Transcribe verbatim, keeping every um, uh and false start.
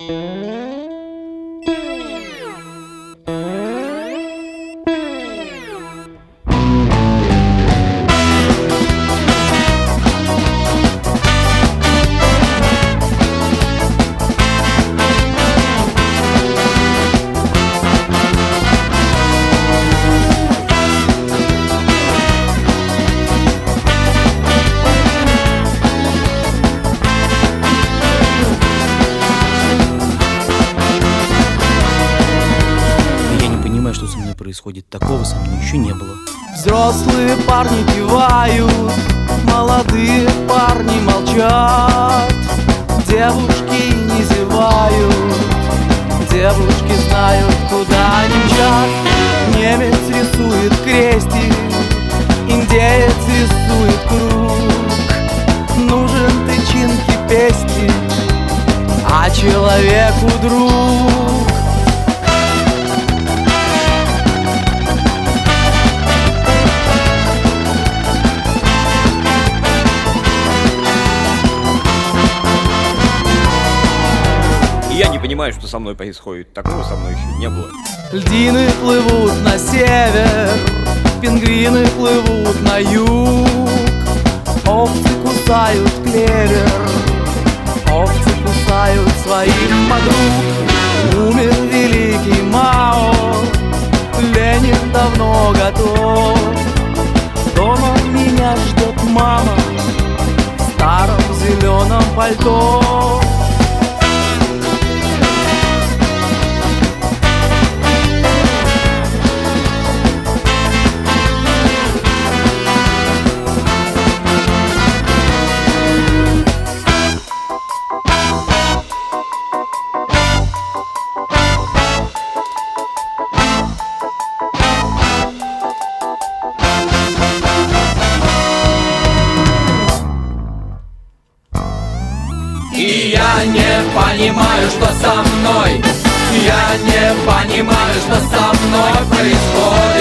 Что со мной происходит, такого со мной еще не было. Взрослые парни кивают, молодые парни молчат, девушки не зевают, девушки знают, куда они мчат. Немец рисует крестик, индеец рисует круг. Нужен тычинки пестик, а человеку друг. Я не понимаю, что со мной происходит. Такого со мной еще не было. Льдины плывут на север, пингвины плывут на юг. Овцы кусают клевер, овцы кусают своих подруг. Умер великий Мао, Ленин давно готов. Дома меня ждет мама в старом зеленом пальто. И я не понимаю, что со мной. Я не понимаю, что со мной происходит.